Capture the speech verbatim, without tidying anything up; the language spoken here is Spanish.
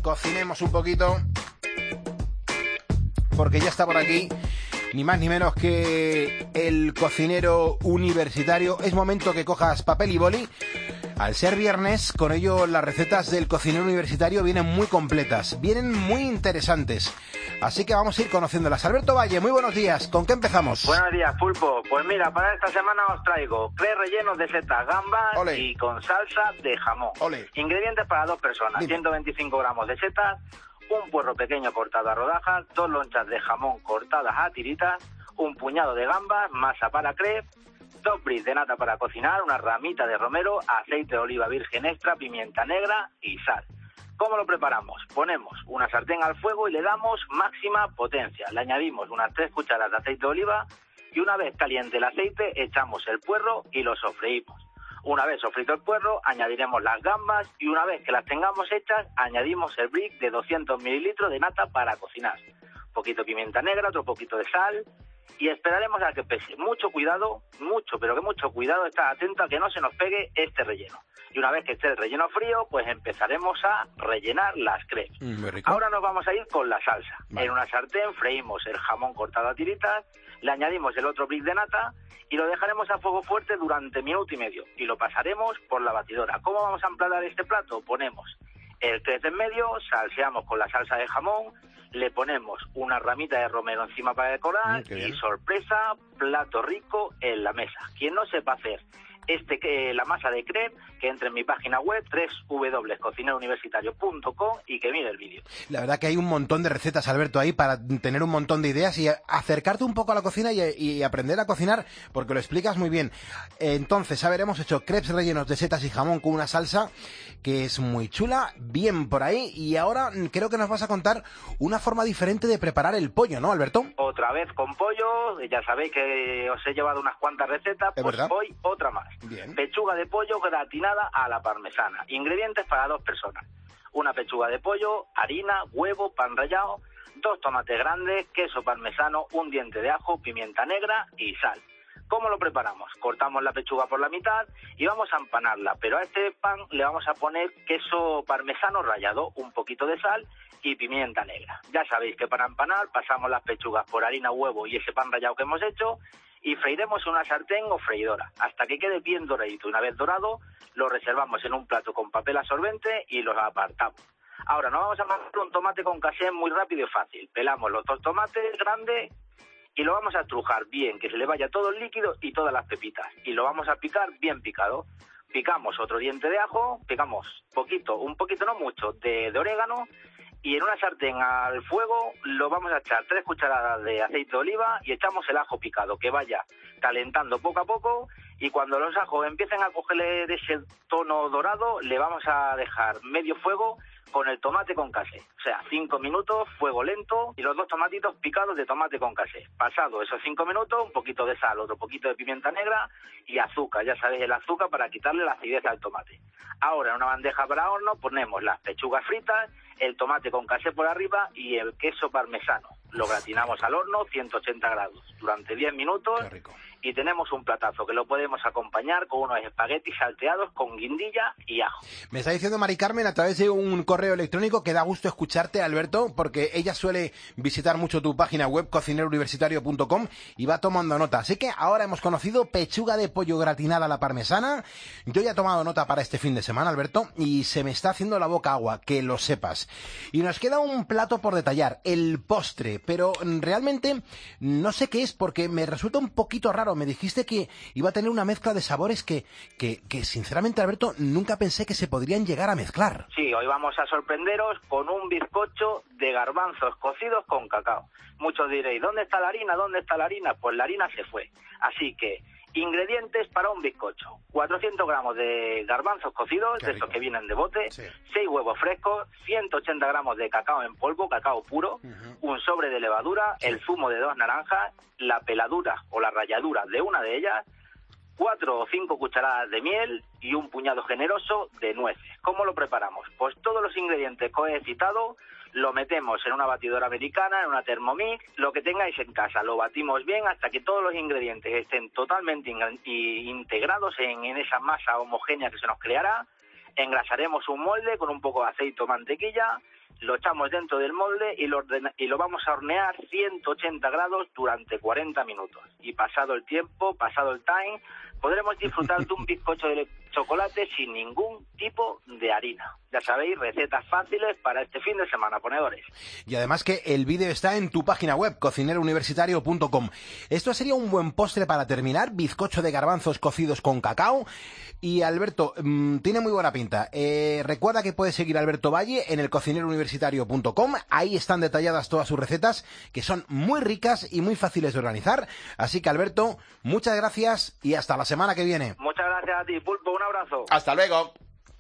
cocinemos un poquito, porque ya está por aquí, ni más ni menos que el cocinero universitario. Es momento que cojas papel y boli. Al ser viernes, con ello las recetas del cocinero universitario vienen muy completas, vienen muy interesantes. Así que vamos a ir conociéndolas. Alberto Valle, muy buenos días. ¿Con qué empezamos? Buenos días, Pulpo. Pues mira, para esta semana os traigo crepes rellenos de setas, gambas Ole. y con salsa de jamón. Ole. Ingredientes para dos personas. Dime. ciento veinticinco gramos de setas, un puerro pequeño cortado a rodajas, dos lonchas de jamón cortadas a tiritas, un puñado de gambas, masa para crepes, dos brits de nata para cocinar, una ramita de romero, aceite de oliva virgen extra, pimienta negra y sal. ¿Cómo lo preparamos? Ponemos una sartén al fuego y le damos máxima potencia. Le añadimos unas tres cucharadas de aceite de oliva y una vez caliente el aceite echamos el puerro y lo sofreímos. Una vez sofrito el puerro añadiremos las gambas y una vez que las tengamos hechas añadimos el brick de doscientos mililitros de nata para cocinar. Un poquito de pimienta negra, otro poquito de sal y esperaremos a que pese. Mucho cuidado, mucho, pero que mucho cuidado, estar atento a que no se nos pegue este relleno. Y una vez que esté el relleno frío, pues empezaremos a rellenar las crepes. Mm, Ahora nos vamos a ir con la salsa. Vale. En una sartén freímos el jamón cortado a tiritas, le añadimos el otro brick de nata y lo dejaremos a fuego fuerte durante minuto y medio. Y lo pasaremos por la batidora. ¿Cómo vamos a emplatar este plato? Ponemos el crepe en medio, salseamos con la salsa de jamón, le ponemos una ramita de romero encima para decorar mm, y sorpresa, plato rico en la mesa. Quien no sepa hacer este que la masa de crepe, que entre en mi página web doble u doble u doble u punto cocinero universitario punto com y que mire el vídeo. La verdad que hay un montón de recetas, Alberto, ahí para tener un montón de ideas y acercarte un poco a la cocina y, y aprender a cocinar, porque lo explicas muy bien. Entonces, a ver, hemos hecho crepes rellenos de setas y jamón con una salsa que es muy chula, bien por ahí, y ahora creo que nos vas a contar una forma diferente de preparar el pollo, ¿no, Alberto? Otra vez con pollo, ya sabéis que os he llevado unas cuantas recetas, ¿Es pues verdad? hoy otra más. Bien. Pechuga de pollo gratinada a la parmesana. Ingredientes para dos personas. Una pechuga de pollo, harina, huevo, pan rallado, dos tomates grandes, queso parmesano, un diente de ajo, pimienta negra y sal. ¿Cómo lo preparamos? Cortamos la pechuga por la mitad y vamos a empanarla, pero a este pan le vamos a poner queso parmesano rallado, un poquito de sal y pimienta negra. Ya sabéis que para empanar pasamos las pechugas por harina, huevo y ese pan rallado que hemos hecho y freiremos en una sartén o freidora hasta que quede bien doradito. Una vez dorado, lo reservamos en un plato con papel absorbente y los apartamos. Ahora nos vamos a hacer un tomate con casé muy rápido y fácil. Pelamos los dos tomates grandes y lo vamos a estrujar bien, que se le vaya todo el líquido y todas las pepitas. Y lo vamos a picar bien picado. Picamos otro diente de ajo, picamos poquito, un poquito no mucho, de, de orégano. Y en una sartén al fuego lo vamos a echar tres cucharadas de aceite de oliva y echamos el ajo picado, que vaya calentando poco a poco. Y cuando los ajos empiecen a cogerle ese tono dorado, le vamos a dejar medio fuego con el tomate con casé. O sea, cinco minutos, fuego lento y los dos tomatitos picados de tomate con casé. Pasado esos cinco minutos, un poquito de sal, otro poquito de pimienta negra y azúcar. Ya sabéis, el azúcar para quitarle la acidez al tomate. Ahora, en una bandeja para horno ponemos las pechugas fritas, el tomate con casé por arriba y el queso parmesano. Lo gratinamos al horno, ciento ochenta grados, durante diez minutos. Qué rico. Y tenemos un platazo que lo podemos acompañar con unos espaguetis salteados con guindilla y ajo. Me está diciendo Mari Carmen a través de un correo electrónico que da gusto escucharte, Alberto, porque ella suele visitar mucho tu página web cocinero universitario punto com y va tomando nota. Así que ahora hemos conocido pechuga de pollo gratinada a la parmesana. Yo ya he tomado nota para este fin de semana, Alberto, y se me está haciendo la boca agua, que lo sepas. Y nos queda un plato por detallar, el postre, pero realmente no sé qué es porque me resulta un poquito raro. Me dijiste que iba a tener una mezcla de sabores que, que, que sinceramente, Alberto, nunca pensé que se podrían llegar a mezclar. Sí, hoy vamos a sorprenderos con un bizcocho de garbanzos cocidos con cacao. Muchos diréis, ¿dónde está la harina? ¿Dónde está la harina? Pues la harina se fue. Así que, ingredientes para un bizcocho. cuatrocientos gramos de garbanzos cocidos, de esos que vienen de bote, sí. seis huevos frescos, ciento ochenta gramos de cacao en polvo, cacao puro, uh-huh. un sobre de levadura, sí. el zumo de dos naranjas, la peladura o la ralladura de una de ellas, cuatro o cinco cucharadas de miel y un puñado generoso de nueces. ¿Cómo lo preparamos? Pues todos los ingredientes que os he citado lo metemos en una batidora americana, en una Thermomix, lo que tengáis en casa, lo batimos bien hasta que todos los ingredientes estén totalmente in- integrados en, en esa masa homogénea que se nos creará. Engrasaremos un molde con un poco de aceite o mantequilla, lo echamos dentro del molde y lo, ordena- y lo vamos a hornear ciento ochenta grados durante cuarenta minutos. Y pasado el tiempo, pasado el time, podremos disfrutar de un bizcocho de chocolate sin ningún tipo de harina. Ya sabéis, recetas fáciles para este fin de semana, ponedores. Y además que el vídeo está en tu página web, cocinero universitario punto com. Esto sería un buen postre para terminar, bizcocho de garbanzos cocidos con cacao. Y Alberto, mmm, tiene muy buena pinta. Eh, recuerda que puedes seguir a Alberto Valle en el cocinero universitario punto com. Ahí están detalladas todas sus recetas, que son muy ricas y muy fáciles de organizar. Así que, Alberto, muchas gracias y hasta la semana que viene. Muchas gracias a ti, Pulpo. Un abrazo. Hasta luego.